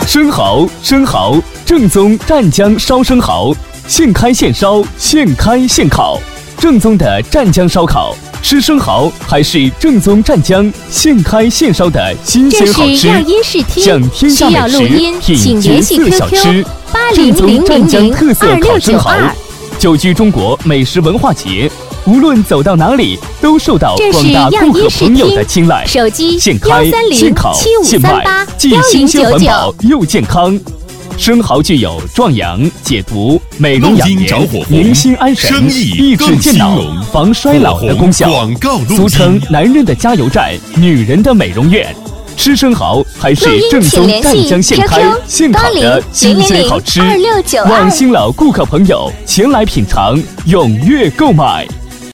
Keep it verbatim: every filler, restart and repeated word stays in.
生蚝，生蚝，正宗湛江烧生蚝，现开现烧，现开现烤，正宗的湛江烧烤。吃生蚝还是正宗湛江现开现烧的新鲜好吃。 这是亚音视听， 享天下美食，品绝色小吃，正宗湛江特色烤生蚝。久居中国美食文化节，无论走到哪里，都受到广大顾客朋友的青睐。 手机现开现烤现卖，既新鲜环保又健康。生蚝具有壮阳、解毒、美容养颜、宁心安神、益智健脑、防衰老的功效，俗称男人的加油站，女人的美容院。吃生蚝还是正宗湛江现开现烤的新鲜好吃，望新老顾客朋友前来品尝，踊跃购买。